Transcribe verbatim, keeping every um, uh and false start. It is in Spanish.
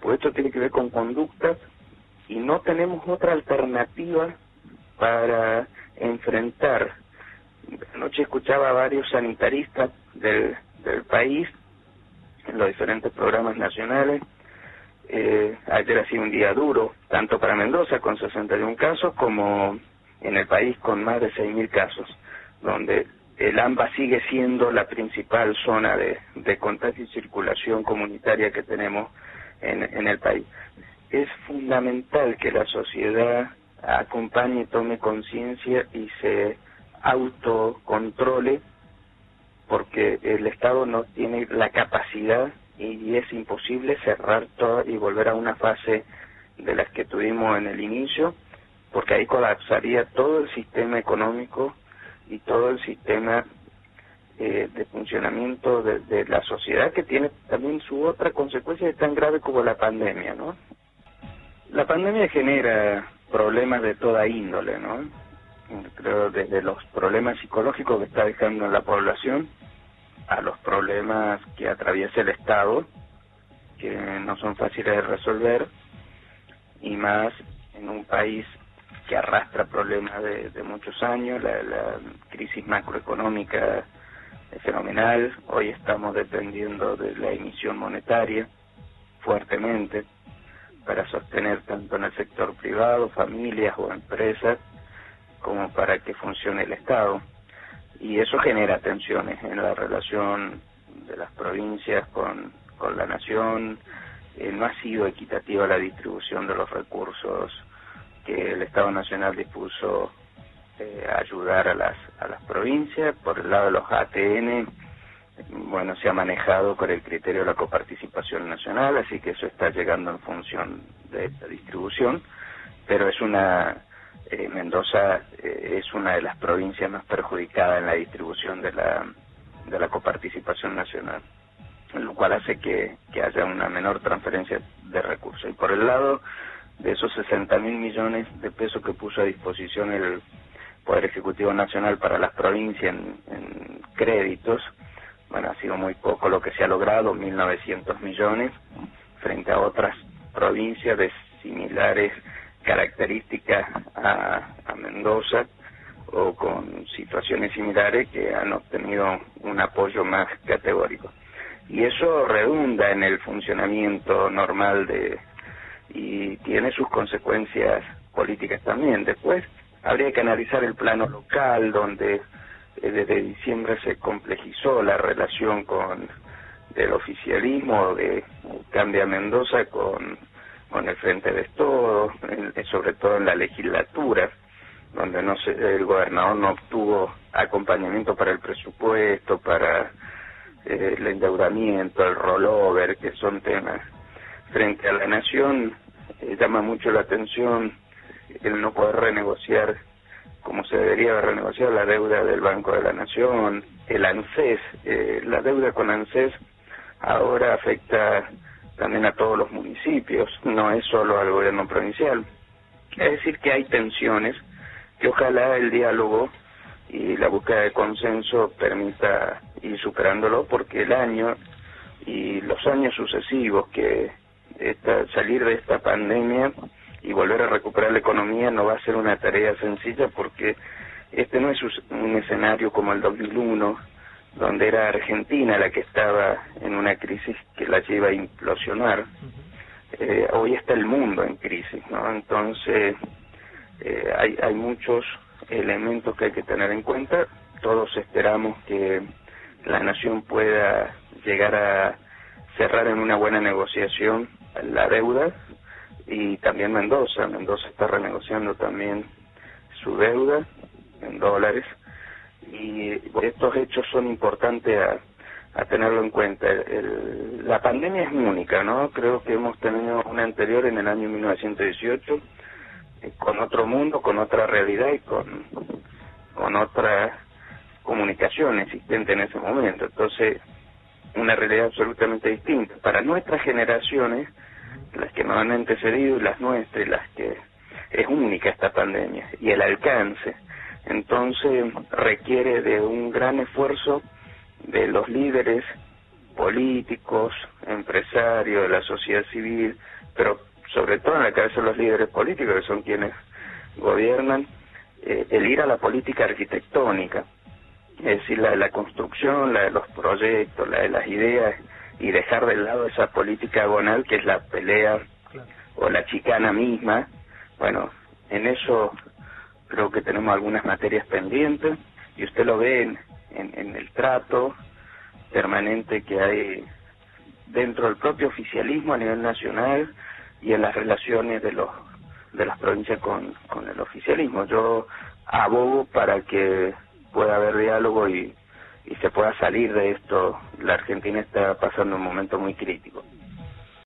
porque esto tiene que ver con conductas y no tenemos otra alternativa para enfrentar. Anoche escuchaba a varios sanitaristas del, del país en los diferentes programas nacionales. Eh, ayer ha sido un día duro, tanto para Mendoza con sesenta y uno casos como en el país con más de seis mil casos, donde el AMBA sigue siendo la principal zona de, de contagio y circulación comunitaria que tenemos en, en el país. Es fundamental que la sociedad acompañe, tome conciencia y se autocontrole, porque el Estado no tiene la capacidad y es imposible cerrar todo y volver a una fase de las que tuvimos en el inicio, porque ahí colapsaría todo el sistema económico y todo el sistema eh, de funcionamiento de, de la sociedad, que tiene también su otra consecuencia tan grave como la pandemia, ¿no? La pandemia genera problemas de toda índole, ¿no? Creo desde los problemas psicológicos que está dejando en la población a los problemas que atraviesa el Estado, que no son fáciles de resolver, y más en un país que arrastra problemas de, de muchos años. La, la crisis macroeconómica es fenomenal. Hoy estamos dependiendo de la emisión monetaria fuertemente para sostener tanto en el sector privado, familias o empresas, como para que funcione el Estado. Y eso genera tensiones en la relación de las provincias con, con la nación. Eh, no ha sido equitativa la distribución de los recursos que el Estado Nacional dispuso eh, a ayudar a las, a las provincias. Por el lado de los A T N, bueno, se ha manejado con el criterio de la coparticipación nacional, así que eso está llegando en función de esta distribución, pero es una... Eh, Mendoza eh, es una de las provincias más perjudicadas en la distribución de la de la coparticipación nacional, lo cual hace que, que haya una menor transferencia de recursos. Y por el lado de esos sesenta mil millones de pesos que puso a disposición el Poder Ejecutivo Nacional para las provincias en, en créditos, bueno, ha sido muy poco lo que se ha logrado, mil novecientos millones, frente a otras provincias de similares características a, a Mendoza o con situaciones similares que han obtenido un apoyo más categórico. Y eso redunda en el funcionamiento normal de y tiene sus consecuencias políticas también. Después habría que analizar el plano local, donde eh, desde diciembre se complejizó la relación con del oficialismo de Cambia Mendoza con con el Frente de Todos, en, sobre todo en la legislatura, donde no se, el gobernador no obtuvo acompañamiento para el presupuesto, para eh, el endeudamiento, el rollover, que son temas. Frente a la nación, eh, llama mucho la atención el no poder renegociar como se debería haber renegociado la deuda del Banco de la Nación, el ANSES, eh, la deuda con ANSES ahora afecta también a todos los municipios, no es solo al gobierno provincial. Es decir, que hay tensiones que ojalá el diálogo y la búsqueda de consenso permita ir superándolo, porque el año y los años sucesivos que esta, salir de esta pandemia y volver a recuperar la economía no va a ser una tarea sencilla, porque este no es un escenario como el dos mil uno, donde era Argentina la que estaba en una crisis que la lleva a implosionar. Eh, hoy está el mundo en crisis, ¿no? Entonces eh, hay, hay muchos elementos que hay que tener en cuenta. Todos esperamos que la nación pueda llegar a cerrar en una buena negociación la deuda, y también Mendoza. Mendoza está renegociando también su deuda en dólares, y estos hechos son importantes a, a tenerlo en cuenta. El, la pandemia es única, ¿no? Creo que hemos tenido una anterior en el año mil novecientos dieciocho, eh, con otro mundo, con otra realidad y con, con otra comunicación existente en ese momento. Entonces, una realidad absolutamente distinta. Para nuestras generaciones, las que nos han antecedido y las nuestras, y las que es única esta pandemia, y el alcance. Entonces requiere de un gran esfuerzo de los líderes políticos, empresarios, de la sociedad civil, pero sobre todo en la cabeza de los líderes políticos, que son quienes gobiernan, eh, el ir a la política arquitectónica, es decir, la de la construcción, la de los proyectos, la de las ideas, y dejar de lado esa política agonal que es la pelea o la chicana misma. Bueno, en eso creo que tenemos algunas materias pendientes, y usted lo ve en, en, en el trato permanente que hay dentro del propio oficialismo a nivel nacional y en las relaciones de los de las provincias con, con el oficialismo. Yo abogo para que pueda haber diálogo y, y se pueda salir de esto. La Argentina está pasando un momento muy crítico.